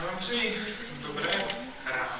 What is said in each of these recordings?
Já vám přeji dobré ráno.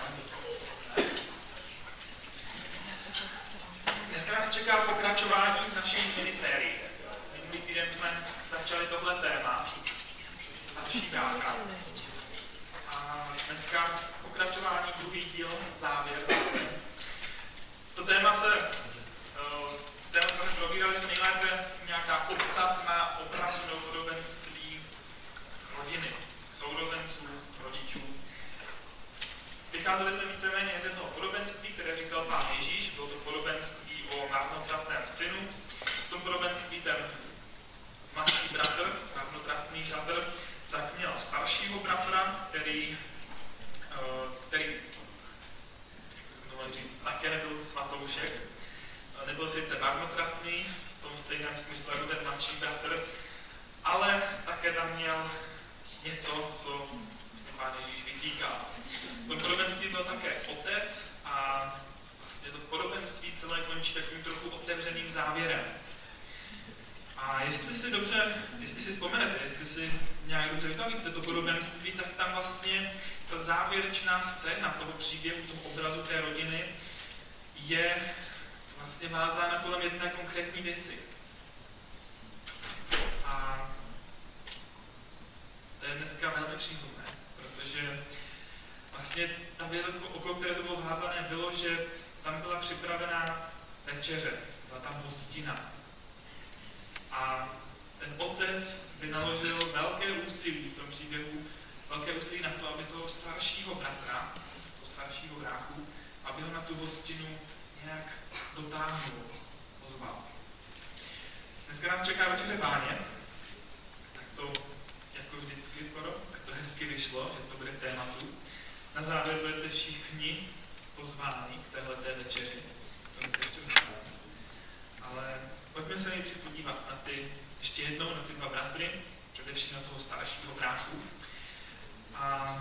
Dneska nás čeká pokračování naší minisérie. Minulý týden jsme začali tohle téma, starší brácha. A dneska pokračování, druhý díl, závěr. To téma jsme probírali se nejlépe nějaká popsat na opravdu podobenství rodiny, sourozenců, rodičů. Vycházeli jsme víceméně z jednoho podobenství, které říkal Pán Ježíš, bylo to podobenství o marnotratném synu. V tom podobenství ten mladší bratr, marnotratný bratr, tak měl staršího bratra, který také nebyl svatoušek. Nebyl sice marnotratný v tom stejném smyslu jako ten mladší bratr, ale také tam měl něco, co Pán Ježíš vytýká. V tom podobenství byl také otec a vlastně to podobenství celé končí takovým trochu otevřeným závěrem. A jestli si vzpomenete, jestli si nějak dobře vybavíte to podobenství, tak tam vlastně ta závěrečná scéna toho příběhu, toho obrazu té rodiny je vlastně vázána kolem jedné konkrétní věci. A to je dneska velmi příhodné, protože vlastně ta věc, okolo které to bylo vázané, bylo, že tam byla připravená večeře, byla tam hostina. A ten otec vynaložil velké úsilí v tom příběhu, velké úsilí na to, aby toho staršího bratra, toho staršího bráchu, aby ho na tu hostinu nějak dotáhnul, pozval. Dneska nás čeká večeře Páně, tak to jako vždycky skoro, tak to hezky vyšlo, že to bude tématu. Na závěr budete všichni pozváni k téhleté večeři, k tomu se ještě dostaneme. Ale pojďme se nejdřív podívat na ještě jednou na ty dva bratry, především na toho staršího bráchu. A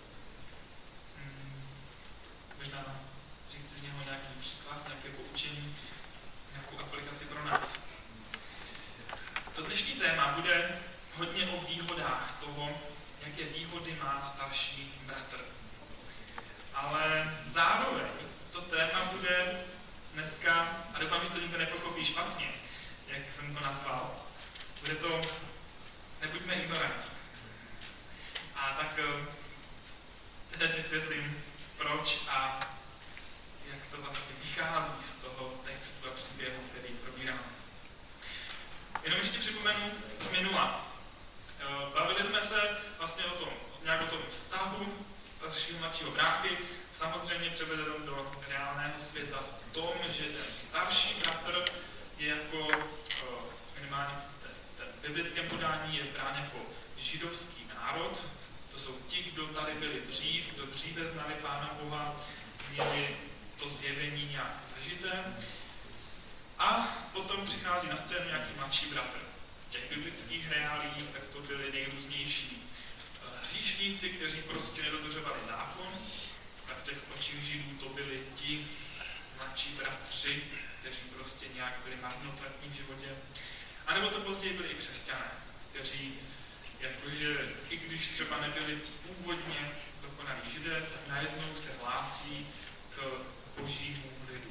možná říct z něho nějaký příklad, nějaké poučení, nějakou aplikaci pro nás. To dnešní téma bude hodně o výhodách toho, jaké výhody má starší bratr. Ale zároveň to téma bude dneska, a doufám, že to nikdo nepochopí špatně, jak jsem to nazval, bude to nebuďme ignoranti. A tak hned vysvětlím, proč a jak to vlastně vychází z toho textu a příběhu, který probíráme. Jenom ještě připomenu z minula. Bavili jsme se vlastně o tom vztahu staršího mladšího bráchy, samozřejmě převedeno do reálného světa v tom, že ten starší bratr je jako minimálně v biblickém podání je brán jako židovský národ. To jsou ti, kdo tady byli dřív, kdo dříve znali Pána Boha, měli to zjevení nějak zažité. A potom přichází na scénu nějaký mladší bratr. V těch biblických reálích tak to byli nejrůznější hříšníci, kteří prostě nedodržovali zákon. Tak v těch očích Židů to byli ti mladší bratři, kteří prostě nějak byli marnotratní v životě. A nebo to později byli i křesťané, kteří jakože i když třeba nebyli původně dokonalí Židé, tak najednou se hlásí k božímu lidu.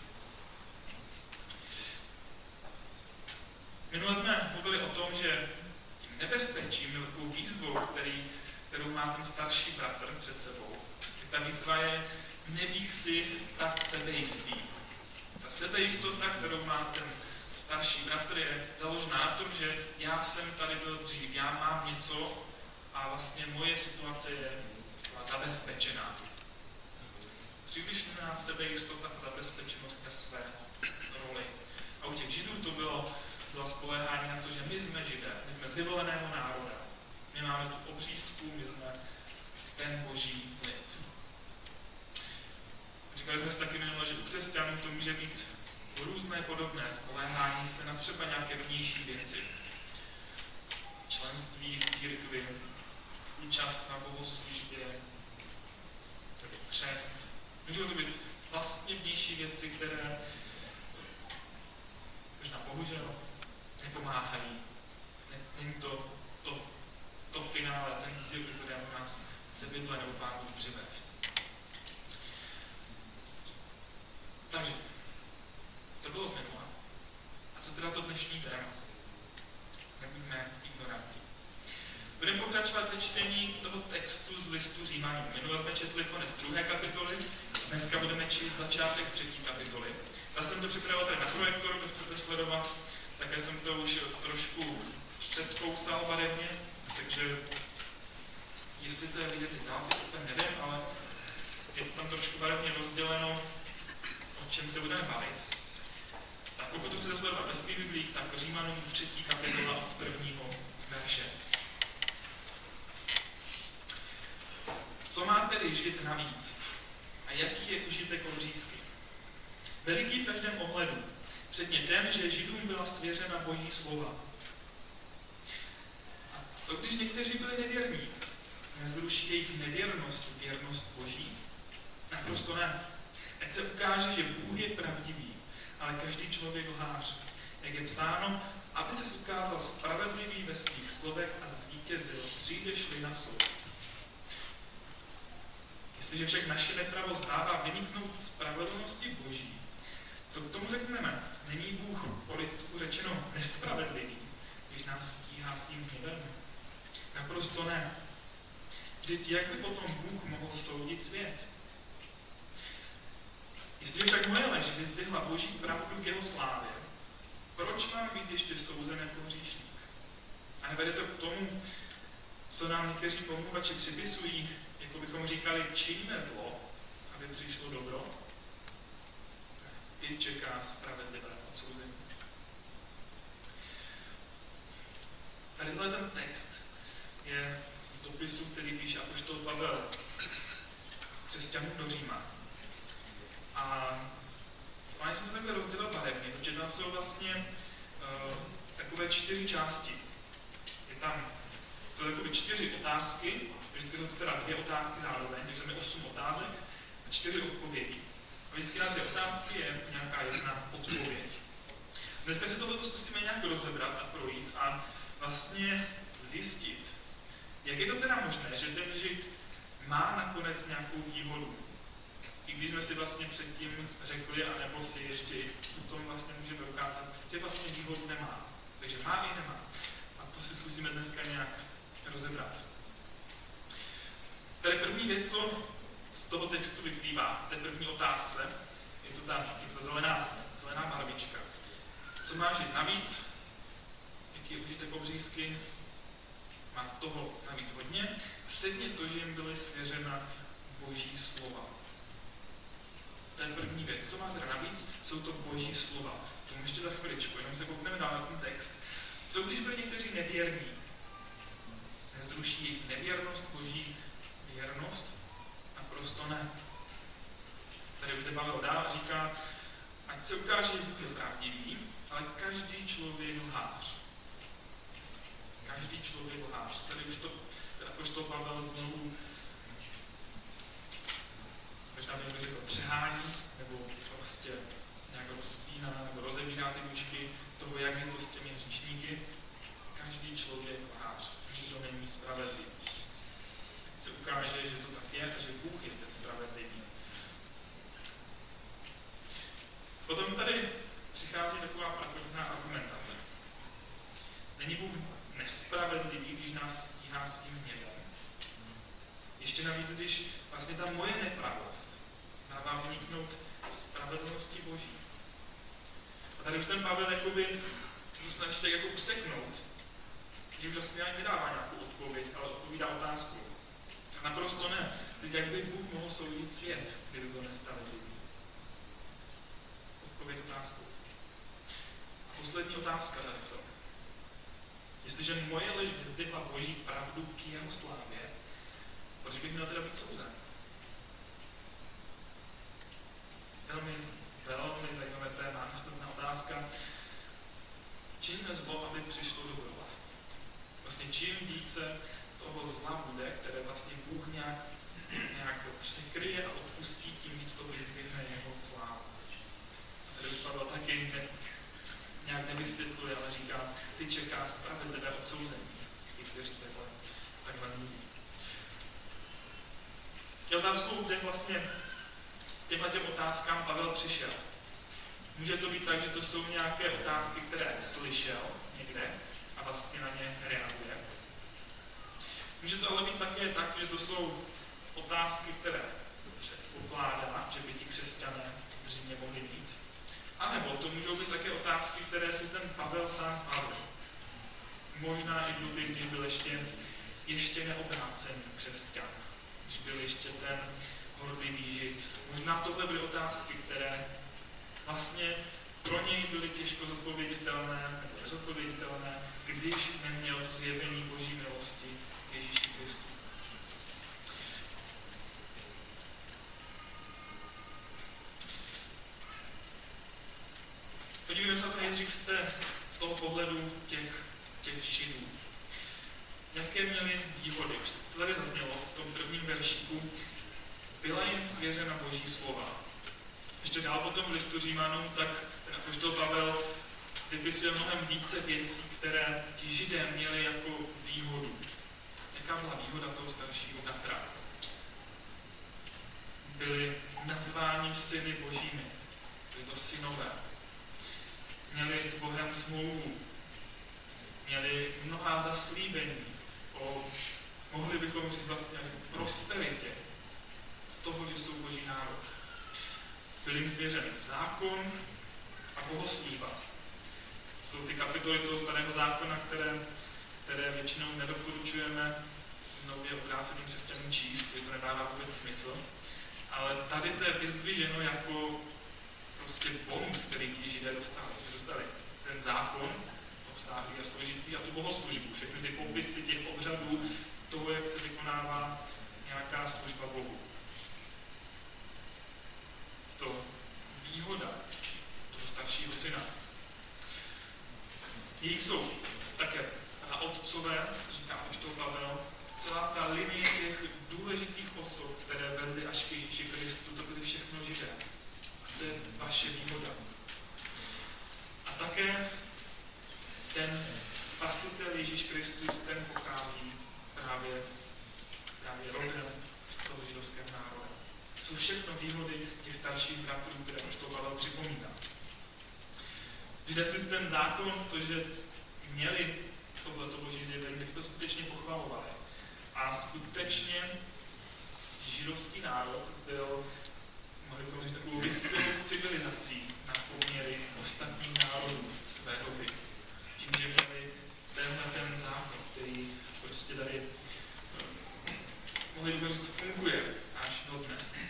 Minule jsme mluvili o tom, že tím nebezpečím, velkou výzvou, kterou má ten starší bratr před sebou, ta výzva je nebýt si tak sebejistý. Ta sebejistota, kterou má ten starší bratr, je založená na tom, že já jsem tady byl dřív, já mám něco a vlastně moje situace je zabezpečená. Přílišná sebejistota a zabezpečenost ve své roli. A u těch Židů to bylo spoléhání na to, že my jsme Židé, my jsme z vyvoleného národa. My máme tu obřízku, my jsme ten boží lid. Říkali jsme si taky minule, že u křesťanů to může být různé podobné spoléhání se na třeba nějaké vnější věci. Členství v církvi, účast na bohoslužbě, křest. Můžou to být vlastně vnější věci, které možná bohužel nepomáhají. Není to finále, ten cíl, kterému nás chce Bible nebo Pán Bůh přivést. Takže, to bylo z minula. A co teda to dnešní téma? Nebuďme ignoranti. Budeme pokračovat ve čtení toho textu z listu Římanům. Minule jsme četli konec 2. kapitoly, dneska budeme číst začátek 3. kapitoly. Já jsem to připravil tady na projektoru, kdo chcete sledovat, také jsem to už trošku předkousal barevně, takže jestli to je vidět z dálky, to nevím, ale je to tam trošku barevně rozděleno, o čem se budeme bavit. Tak pokud to chcete sledovat ve svých biblích, tak Římanům 3. kapitola od 1. verše. Co má tedy žít navíc? A jaký je užitek obřízky? Veliký v každém ohledu. Předně ten, že Židům byla svěřena Boží slova. A co když někteří byli nevěrní? Nezruší jejich nevěrnost věrnost Boží? Naprosto ne. Ať se ukáže, že Bůh je pravdivý, ale každý člověk lhář. Jak je psáno, aby se ukázal spravedlivý ve svých slovech a zvítězil, přijdeš-li na soud. Jestliže však naše nepravost dává vyniknout spravedlnosti Boží, co k tomu řekneme? Není Bůh po lidsku řečeno nespravedlivý, když nás stíhá svým hněvem? Naprosto ne. Vždyť jak by potom Bůh mohl soudit svět? Jestliže však moje lež vyzdvihla Boží pravdu k jeho slávě, proč mám být ještě souzen jako hříšník? A nevede to k tomu, co nám někteří pomluvači připisují, jako bychom říkali, čiňme zlo, aby přišlo dobro? Ty čeká spravedlivé odsouzení. Tady ten text je z dopisu, který píše apoštol Pavel křesťanům do Říma. A schválně jsem se takhle rozdělil barevně, protože tam jsou vlastně takové 4 části. Jsou takové 4 otázky, vždycky jsou to teda 2 otázky zároveň, takže máme 8 otázek a 4 odpovědi. A vždycky na 2 otázky je nějaká jedna odpověď. Dneska si tohle zkusíme nějak rozebrat a projít a vlastně zjistit, jak je to teda možné, že ten Žid má nakonec nějakou výhodu. I když jsme si vlastně předtím řekli, anebo si ještě potom vlastně můžeme ukázat, že vlastně výhodu nemá. Takže má i nemá. A to si zkusíme dneska nějak rozebrat. Tady první věc, co z toho textu vyplývá v té první otázce, je to ta zelená barvička. Co má žít navíc? Jaký je užitek obřízky? Má toho navíc hodně. Předně to, že jim byly svěřena Boží slova. To je první věc. Co má teda navíc? Jsou to Boží slova. Tomu ještě za chviličku, jenom se koukneme dál na ten text. Co když byli někteří nevěrní? Nezruší jejich nevěrnost Boží věrnost? Naprosto ne. Tady už jde Pavel dál a říká, ať se ukáže, že Bůh je pravdivý, ale každý člověk lhář. Každý člověk lhář. Tady už to apoštol Pavel znovu možná bych řekl přehání, nebo prostě nějak rozpíná, nebo rozebírá ty nůžky toho, jak je to s těmi hříšníky. Každý člověk lhář. Nikdo není spravedlivý. Ať se ukáže, že to tak je a že Bůh je ten spravedlivý. Potom tady přichází taková pravidelná argumentace. Není Bůh nespravedlivý, když nás stíhá svým hněvem? Ještě navíc, když vlastně ta moje nepravost dává vyniknout spravedlnosti Boží. A tady už ten Pavel jakoby se to snaží tak jako useknout, že už vlastně ani nedává nějakou odpověď, ale odpovídá otázku. A naprosto ne. Teď jak by Bůh mohl soudit svět, kdyby byl nespravedlivý? Odpověď otázkou. A poslední otázka tady v tom. Jestliže moje lež vyzdvihla Boží pravdu k jeho slávě, proč bych měl teda být souzen? Velmi zajímavé téma. Následná otázka. Čiňme zlo, aby přišlo dobro vlastně. Vlastně čím více toho zla bude, které vlastně Bůh nějak přikryje a odpustí, tím víc to vyzdvihne jeho slávu. A tady už Pavel taky nějak nevysvětluje, ale říká, ty čeká spravedlivé odsouzení, ty, kteří takhle mluví. Je otázkou, kde vlastně těmhle otázkám Pavel přišel. Může to být tak, že to jsou nějaké otázky, které slyšel někde a vlastně na ně reaguje. Může to ale být také tak, že to jsou otázky, které předpokládá, že by ti křesťané v Římě mohli mít. A nebo to můžou být také otázky, které si ten Pavel sám kladl. Možná i v době, kdy byl ještě neobrácený křesťan, když byl ještě ten horlivý žid. Možná tohle byly otázky, které vlastně pro něj byly těžko zodpověditelné nebo nezodpověditelné, když neměl to zjevení Boží milosti Ježíši Kristu. Podívejme se na to nejdřív z toho pohledu těch židů. Jaké měly výhody? Už to tady zaznělo v tom prvním veršíku. Byla jim svěřena Boží slova. Ještě dál potom v listu Římanům, tak ten apoštol Pavel vypisuje mnohem více věcí, které ti židé měli jako výhodu. Jaká byla výhoda toho staršího bratra? Byli nazváni syny Božími. Byli to synové. Měli s Bohem smlouvu. Měli mnohá zaslíbení mohli bychom říct vlastně prosperitě z toho, že jsou Boží národ. Byl jim svěřen zákon a bohoslužba. Jsou ty kapitoly toho starého zákona, které většinou nedoporučujeme nově obráceným křesťanům číst, že to nedává vůbec smysl. Ale tady to je vyzdviženo jako prostě bonus, který ti židé dostali. Ten zákon obsáhlý a složitý a tu bohoslužbu, všechny ty popisy těch obřadů, toho, jak se vykonává nějaká služba Bohu. To výhoda toho staršího syna. Jejich jsou také otcové, říká apoštol Pavel, celá ta linie těch důležitých osob, které vedly až k Ježíši Kristu, to byly všechno židé. A to je vaše výhoda. A také ten spasitel Ježíš Kristus, ten pochází právě rodem z toho židovského národa. To jsou všechno výhody těch starších bratrů, které apoštol Pavel připomíná. Židé si ten zákon, to, že měli tohleto Boží zjevení, tak to skutečně pochvalovali. A skutečně židovský národ byl, mohli bychom říct, takovou vyspělou civilizací na poměry ostatních národů své doby. Tím, že měli ten zákon, který prostě tady, mohli bychom říct, funguje až do dnes.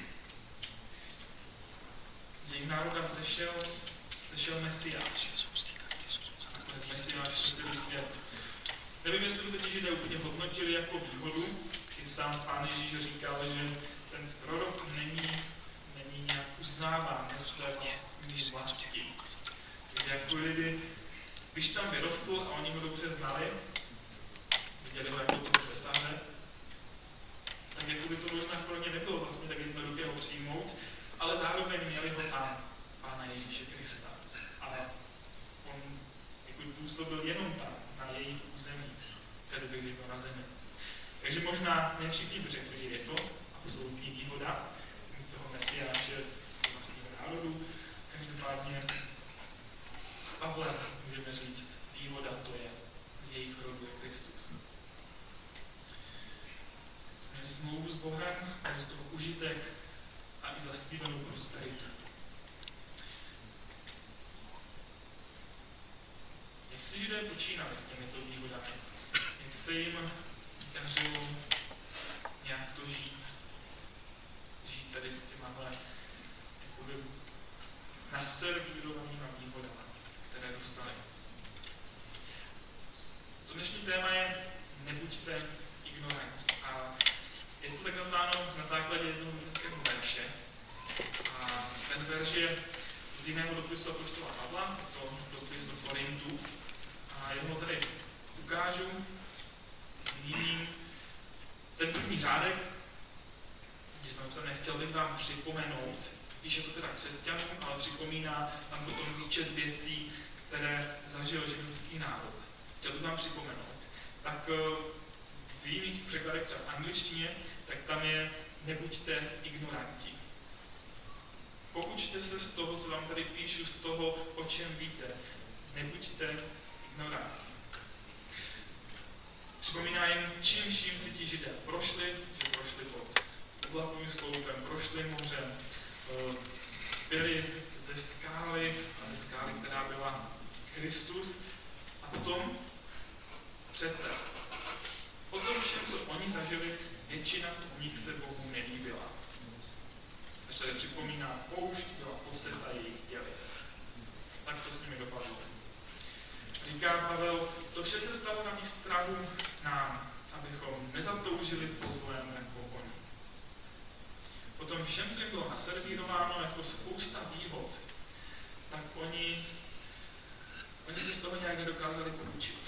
Z jejich národa zešel Mesiáš. Nakonec Mesiáš pro celý svět. Nevím, jestli to teď Židé úplně hodnotili jako výhodu. I sám Pán Ježíš říkal, že ten prorok není nějak uznáván ve své vlastní vlasti. Jako lidi, když tam vyrostl a oni ho dobře znali, viděli ho jako toho tesaře, tak jako by to možná pro ně nebylo vlastně tak jednoduché ho přijmout, ale zároveň měli ho tam, Pána Ježíše Krista. Ale on jako působil jenom tam, na jejich území, které byli na zemi. Takže možná ne všichni by řekli, že je to absolutní výhoda toho Mesiáše vlastního národu. Každopádně s Pavlem můžeme říct, výhoda to je z jejich rodu je Kristus. Měli smlouvu s Bohem, měli z toho užitek a i zaslíbenou prosperitu. Jak si Židé počínali s těmito výhodami? Jak se jim dařilo nějak to žít tady s těmahle jakoby naservírovanýma výhodama, které dostali. To dnešní téma je nebuďte ignoranti. A je to tak nazváno na základě jednoho biblického verše. A ten verš je z jiného dopisu apoštola Pavla, to dopis do Korintu. A já ho tady ukážu, zmíním ten první řádek, kde jsem napsané, chtěl bych vám připomenout, když je to teda křesťanům, ale připomíná tam potom výčet věcí, které zažil židovský národ. Chtěl bych vám připomenout. Tak v jiných překladech, třeba v angličtině, tak tam je nebuďte ignoranti. Poučte se z toho, co vám tady píšu, z toho, o čem víte. Nebuďte ignoranti. Připomíná jim, čím vším si ti Židé prošli, že prošli pod oblakovým sloupem, prošli mořem, byli ze skály, která byla Kristus, a potom přece. O tom všem, co oni zažili, většina z nich se Bohu nelíbila. Až tady připomíná, poušť byla poseta jejich těly. Tak to s nimi dopadlo. Říká Pavel, to vše se stalo na výstrahu nám, abychom nezatoužili po zlém jako oni. Potom všem, co jim bylo naservírováno jako spousta výhod, tak oni se z toho nějak nedokázali poučit.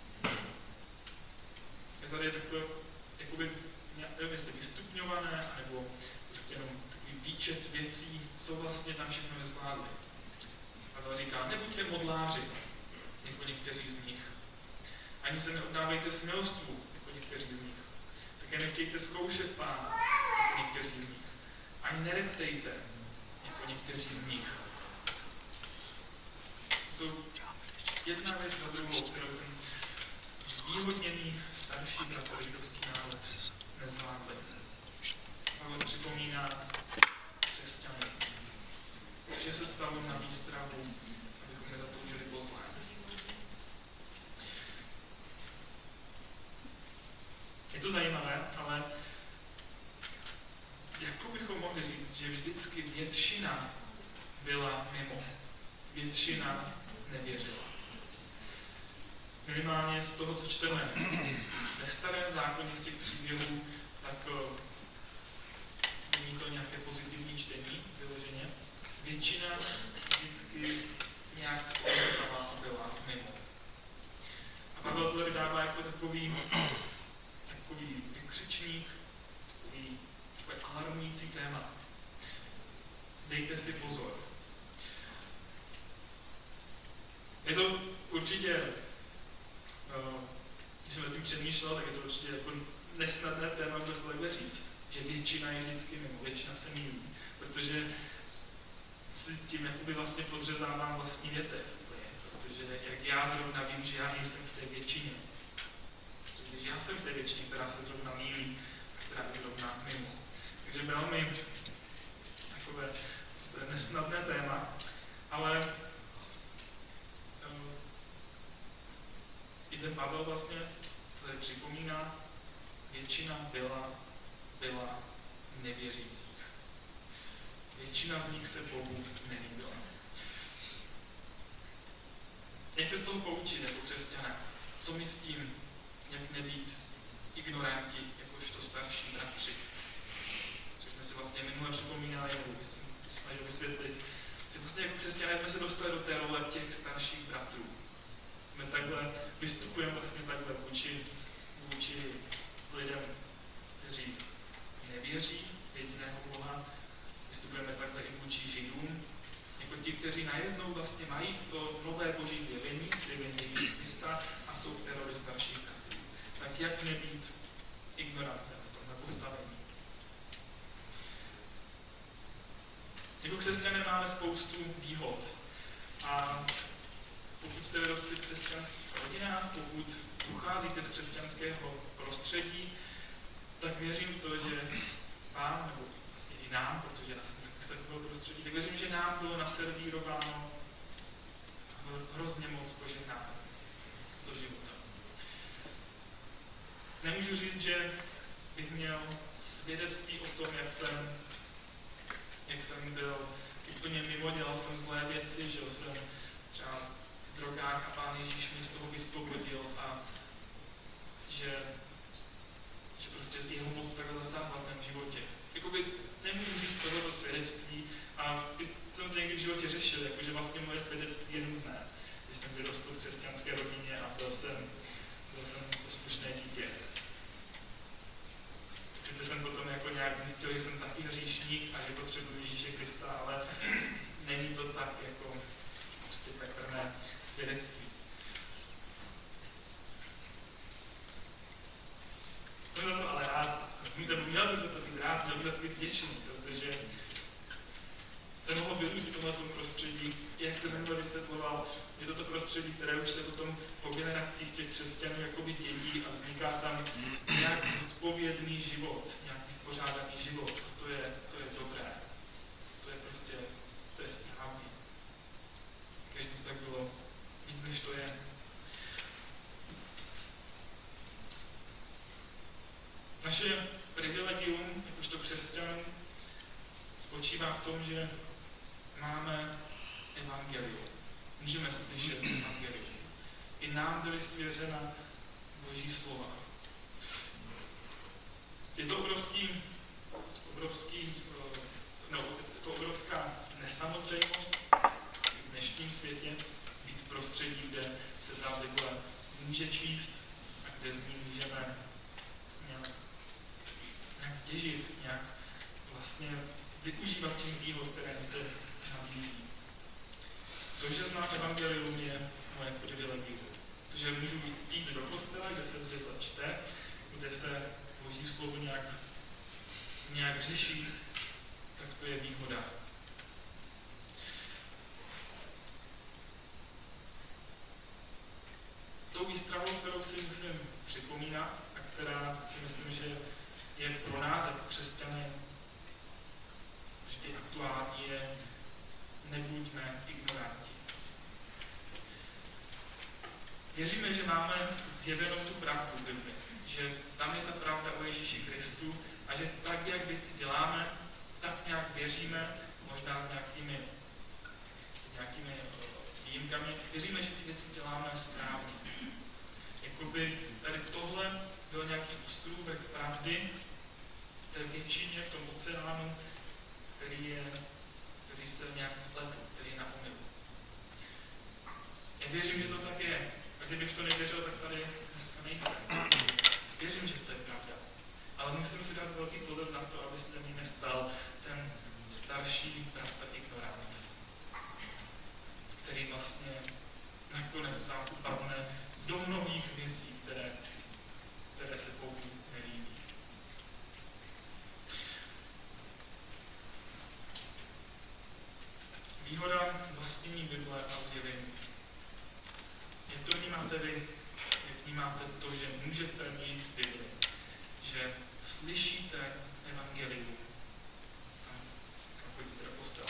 Je tady takové, jakoby, nevím, jestli vystupňované, nebo prostě jenom takový výčet věcí, co vlastně tam všechno nezvládli. Pavel říká, nebuďte modláři, jako někteří z nich. Ani se neoddávejte smilstvu, jako někteří z nich. Také nechtějte zkoušet Pána, jako někteří z nich. Ani nereptejte, jako někteří z nich. To jsou jedna věc za druhou, kterou ten zvýhodněný starší bratr židovský národ nezvládli. Pavel připomíná křesťany. Vše se stalo na výstrahu, abychom nezatoužili po zlém. Je to zajímavé, ale jako bychom mohli říct, že vždycky většina byla mimo. Většina nevěřila. Minimálně z toho, co čteme ve Starém zákoně z těch příběhů, tak není to nějaké pozitivní čtení, vyloženě. Většina vždycky nějak kolesala a byla mimo. A Pavel to tady dává jako takový vykřičník, takové alarmující téma. Dejte si pozor. Je to určitě, když jsem o tím přemýšlel, tak je to určitě jako nesnadné téma, kdo to takhle říct, že většina je vždycky mimo, většina se mýlí, protože si tím jakoby vlastně podřezávám vlastní větev, protože jak já zrovna vím, že já nejsem v té většině, protože já jsem v té většině, která se zrovna mýlí a která je zrovna mimo. Takže velmi takové nesnadné téma, ale i ten Pavel vlastně to tady připomíná, většina byla nevěřících. Většina z nich se Bohu nelíbila. Jak se z toho poučit jako křesťané? Co my s tím, jak nebýt ignoranti, jakožto starší bratři? Což jsme si vlastně minule připomínali, nebo jsem snažil vysvětlit, že vlastně jako křesťané jsme se dostali do té role těch starších bratrů. My takhle vystupujeme vlastně takhle vůči lidem, kteří nevěří v jediného Boha. Vystupujeme takhle i vůči Židům, jako ti, kteří najednou vlastně mají to nové boží zjevení Krista a jsou v té roli starších bratrů. Tak jak nebýt ignorantem v tomhle postavení? Jako křesťané máme spoustu výhod. A pokud jste vyrostli v křesťanských rodinách, pokud pocházíte z křesťanského prostředí, tak věřím v to, že vám, nebo vlastně i nám, protože já jsem z takového prostředí, tak věřím, že nám bylo naservírováno hrozně moc požehnání do života. Nemůžu říct, že bych měl svědectví o tom, jak jsem byl úplně mimo, dělal jsem zlé věci, žil jsem třeba v drogách a Pán Ježíš mě z toho vysvobodil a že prostě jeho moc takhle zasáhla v mém životě. Jakoby nemůžu říct tohoto svědectví a jsem to někdy v životě řešil, jakože vlastně moje svědectví je nutné, když jsem vyrostl v křesťanské rodině a byl jsem poslušné dítě. Sice jsem potom jako nějak zjistil, že jsem taky hříšník a že potřebuji Ježíše Krista, ale není to tak jako prostě peprné svědectví. Jsem za to ale rád, jsem Měl bych za to být rád, měl bych za to být vděčný, protože jsem mohl vyrůst v tomto prostředí, jak jsem minule vysvětloval, je to prostředí, které už se potom po generacích těch křesťanů jakoby dědí a vzniká tam nějak zodpovědný život, nějaký spořádaný život. A to je dobré. To je správně. Když by to tak bylo víc, než to je. Naše privilegium, jakožto křesťanů, spočívá v tom, že máme evangelium. Můžeme slyšet evangelium. I nám byly svěřena Boží slova. Je to obrovská nesamotřejmost v dnešním světě být v prostředí, kde se ta Bible může číst a kde z ní můžeme nějak těžit, nějak vlastně využívat těch výhod, které to nabízí. To, že znám evangelium, je moje privilegium. Protože můžu jít do kostela, kde se Bible čte, kde se Boží slovo nějak řeší, tak to je výhoda. Tou výstravou, kterou si musím připomínat a která si myslím, že je pro nás jako křesťany vždy aktuální, je nebuďme ignoranti. Věříme, že máme zjevenou tu pravdu v Bibli, že tam je ta pravda o Ježíši Kristu a že tak, jak věci děláme, tak nějak věříme, možná s nějakými výjimkami, věříme, že ty věci děláme správně. Jakoby tady tohle byl nějaký ústrůvek pravdy v té většině, v tom oceánu, který se nějak spletl, který je na omylu. Já věřím, že to tak je. A kdybych to nevěřil, tak tady dneska nejsem. Věřím, že to je pravda. Ale musím si dát velký pozor na to, aby se mi nestal ten starší bratr ignorant, který vlastně nakonec sám upadne do mnohých věcí, které se Bohu nelíbí. Výhoda vlastnění Bible a zjevení. Jak to vnímáte vy? Jak vnímáte to, že můžete mít Bibli? Že slyšíte evangelium? Kam chodíte do kostela?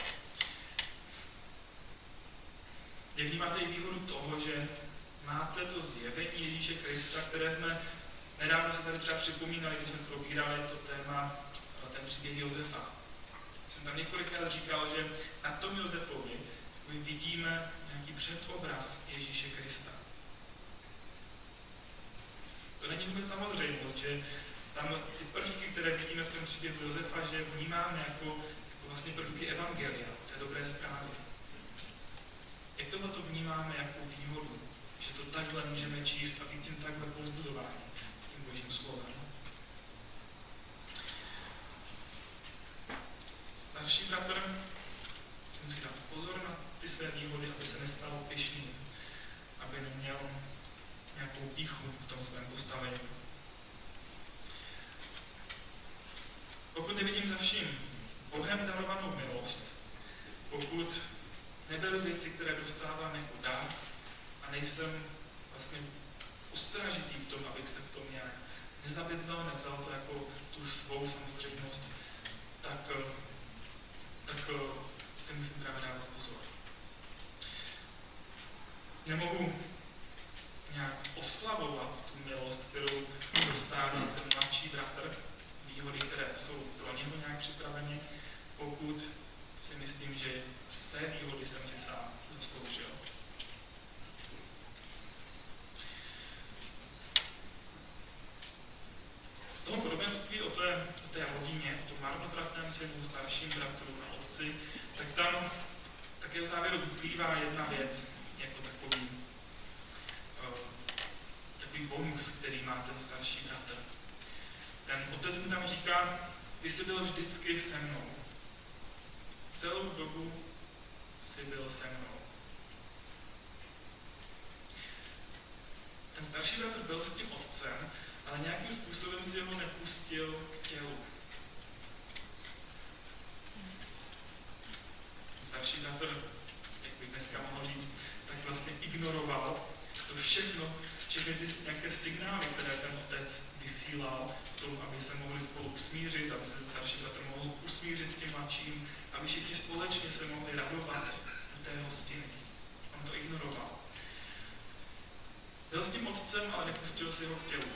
Jak vnímáte i výhodu toho, že máte to zjevení Ježíše Krista, které jsme nedávno se tady třeba připomínali, když jsme probírali to téma, ten příběh Josefa. Jsem tam několikrát říkal, že na tom Josefovi vidíme nějaký předobraz Ježíše Krista. To není vůbec samozřejmost, že tam ty prvky, které vidíme v tom příběhu Josefa, že vnímáme jako vlastně prvky evangelia, té dobré zprávy. Jak tohle vnímáme jako výhodu, že to takhle můžeme číst a být tím takhle povzbuzováni, tím Božím slovem. Starší bratr si musí dát pozor na ty své výhody, aby se nestal pyšným, aby neměl nějakou pýchu v tom svém postavení. Pokud nevidím za vším Bohem darovanou milost, pokud neberu věci, které dostávám jako dar a nejsem vlastně ostražitý v tom, abych se v tom nějak nezabydlel, nevzal to jako tu svou samozřejmost, tak si musím právě dávat pozor. Nemohu nějak oslavovat tu milost, kterou dostává ten mladší bratr, výhody, které jsou pro něho nějak připraveny, pokud si myslím, že své výhody jsem si sám zasloužil. Z toho podobenství o té rodině, o tom marnotratném synu, starším bratru a otci, tak tam také v závěru vyplývá jedna věc, jako takový bonus, který má ten starší bratr. Ten otec mu tam říká, ty jsi byl vždycky se mnou. Celou dobu jsi byl se mnou. Ten starší bratr byl s tím otcem ale nějakým způsobem si ho nepustil k tělu. Starší bratr, jak bych dneska mohl říct, tak vlastně ignoroval to všechny ty nějaké signály, které ten otec vysílal k tomu, aby se mohli spolu usmířit, aby se ten starší bratr mohl usmířit s tím mladším, aby všichni společně se mohli radovat do té hostiny. On to ignoroval. Byl s tím otcem, ale nepustil si ho k tělu.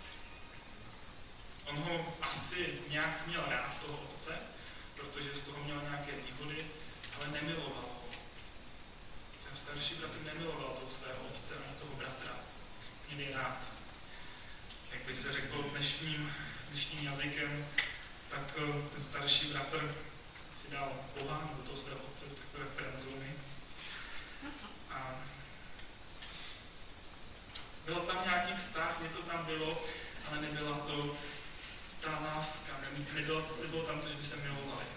On ho asi nějak měl rád, toho otce, protože z toho měl nějaké výhody, ale nemiloval ho. Ten starší bratr nemiloval toho svého otce ani toho bratra. Měl je rád. Jak by se řeklo dnešním jazykem, tak ten starší bratr si dal Boha do toho svého otce takové friendzony. A byl tam nějaký vztah, něco tam bylo, ale nebyla to ta láska, nebylo tam to, že by se milovali.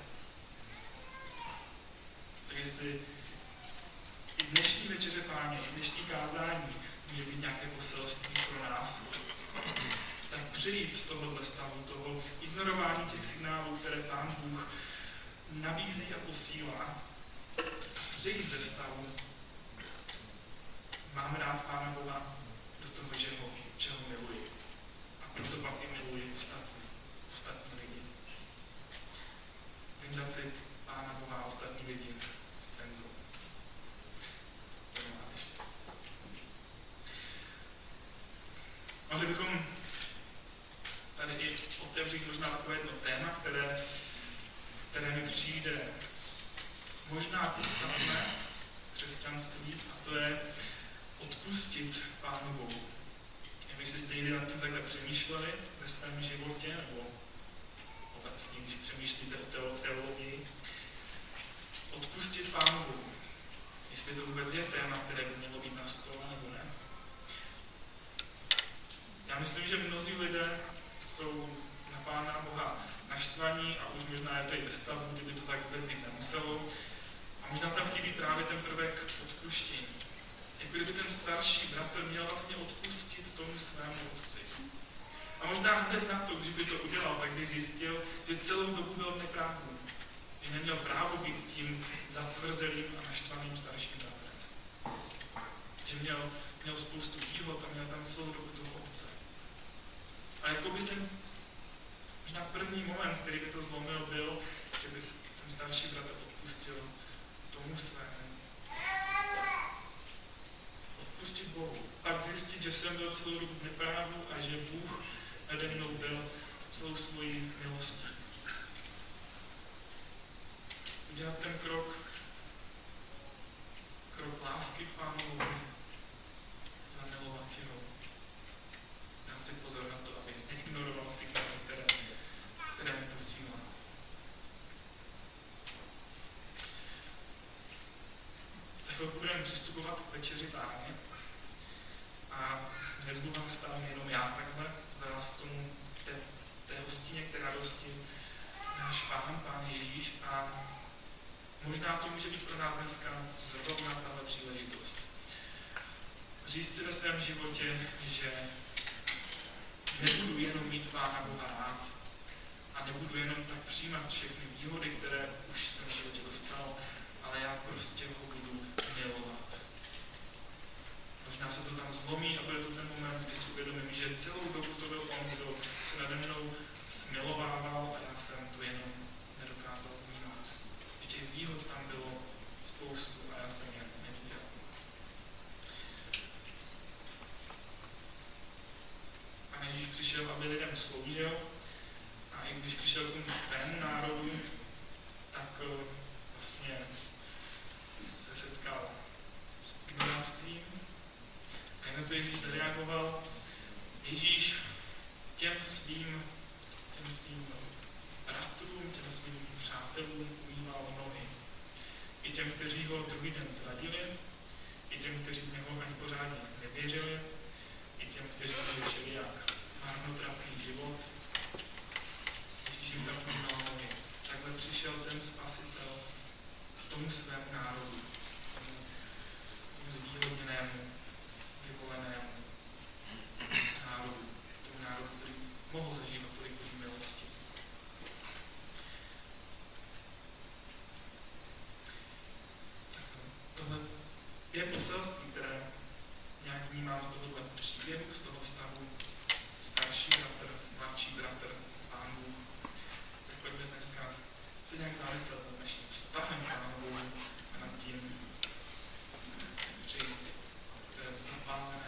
Tak jestli i dnešní večeře Páně, i dnešní kázání může být nějaké poselství pro nás, tak přejít z tohohle stavu, toho ignorování těch signálů, které Pán Bůh nabízí a posílá, přejít ze stavu, mám rád Pána Boha, do toho, že ho miluji. A proto pak i miluji ostatní lidi. Vyndat si Pána Boha a ostatní lidi s friendzou. To nemáš. Mohli bychom tady i otevřít možná takové jedno téma, které mi přijde možná podstatné v křesťanství, a to je odpustit Pánu Bohu. Nevím, jestli jste někdy nad tím takhle přemýšleli ve svém životě, nebo obecně, když přemýšlíte o teologii. Odpustit Pánu Bohu. Jestli to vůbec je téma, které by mělo být na stole, nebo ne. Já myslím, že mnozí lidé jsou na Pána Boha naštvaní a už možná je to i ve stavu, kdyby to tak vůbec být nemuselo. A možná tam chybí právě ten prvek odpuštění. Jako kdyby ten starší bratr měl vlastně odpustit tomu svému otci. A možná hned na to, když by to udělal, tak by zjistil, že celou dobu byl v neprávu. Že neměl právo být tím zatvrzelým a naštvaným starším bratrem. Že měl spoustu výhod a měl tam celou dobu toho otce. A jako by ten možná první moment, který by to zlomil, byl, že by ten starší bratr odpustil tomu svému otci. Odpustit Bohu. Pak zjistit, že jsem byl celou dobu v neprávu a že Bůh nade mnou byl s celou svojí milostí. Udělat ten krok lásky k Pánu Bohu, zamilovat si ho. Dát si pozor na to, abych neignoroval signály, které mi posílá. Za chvilku budeme přistupovat k večeři Páně a nezvu vás tam jenom já takhle, za vás k tomu té hostině, která dostil náš Pán Ježíš, a možná to může být pro nás dneska zrovna tahle příležitost. Říct si ve svém životě, že nebudu jenom mít Pána Boha rád a nebudu jenom tak přijímat všechny výhody, které už jsem v životě dostal, ale já prostě ho budu milovat. Možná se to tam zlomí a bude to ten moment, kdy si uvědomím, že celou dobu to byl on, kdo se nade mnou smilovával a já jsem to jenom nedokázal vnímat. Že těch výhod tam bylo spoustu a já jsem je neviděl. Pán Ježíš přišel, aby lidem sloužil, a i když přišel k tomu svému národu, tak vlastně se setkal s ignorantstvím. A jak na to Ježíš zareagoval, Ježíš těm svým bratrům, těm svým přátelům umýval nohy. I těm, kteří ho druhý den zradili, i těm, kteří v něho ani pořádně nevěřili, i těm, kteří nevěřili jak marnotratný život. Ježíš jim tam umýval nohy. Takhle přišel ten Spasitel k tomu svému národu, tomu zvýhodněnému, vyvolenému národu, tomu národu mohl zažívat tolik boží milosti. Tohle je poselství, které nějak vnímám z tohohle příběhu, z toho vztahu starší bratr, mladší bratr, Pán Bůh. Tak pojďme dneska se nějak zamyslet nad naším vztahem Pánu Bohu a nad tím při té zapálené